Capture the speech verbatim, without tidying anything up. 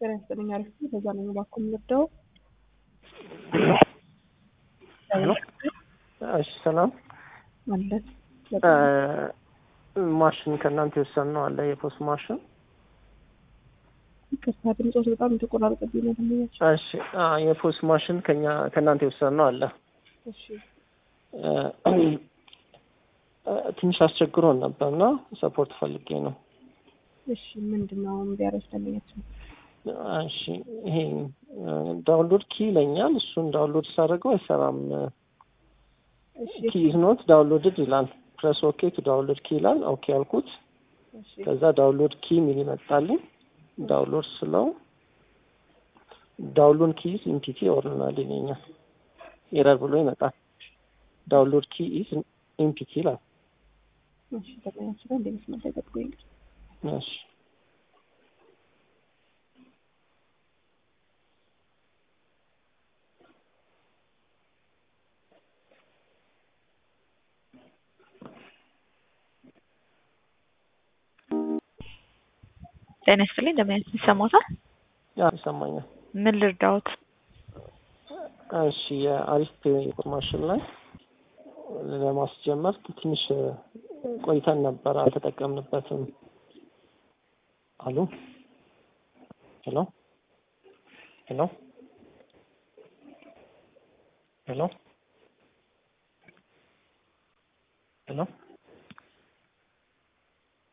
ጤና ይስጥልኝ አሪፍ ነው። በዛ ነው ባኩም ልደው ሄሎ እሺ ሰላም ማለት ማሽን ከእናንተ የወሰድነው አለ የፖስት ማሽን ከስታ ድምጾች በጣም ተቆራርጠብኝ ነው ማለት እሺ የፖስት ማሽን ከኛ ከእናንተ የወሰድነው አለ እሺ ትንሽ አስቸግሮን ነበርና ሰፖርት ፈልጌ ነው እሺ ምንድነው እንዲያረስተልኛችሁ እሺ ይሄ ዳውንሎድ ኪ ይለኛል እሱን ዳውንሎድ ሳደርገው አይሰራም እሺ ኪ is not downloaded ይላል press ok to download ኪ ይላል ኦኬ አልኩት እሺ ከዛ ዳውንሎድ ኪ ሚል ይመጣልኝ ዳውንሎድ ስለው ዳውንሎድ ኪ is empty ኦርዲናል ይለኛል ኤረር ብሎ ይመጣል ዳውንሎድ ኪ is empty ይላል እሺ ተቀያይሮ እንደምስመጣ ተጠቅቆኝ እሺ ጤና ይስጥልኝ እንደምን ይሰማዎታል? ያ ይሰማኛል። ምን ልርዳዎት? እሺ የአሪፍ ኢንፎርሜሽን ላይ ለማስጀመር ትንሽ ቆይተን ነበር አልተጠቀምንበትም። አሉ ሄሎ ሄሎ ሄሎ ሄሎ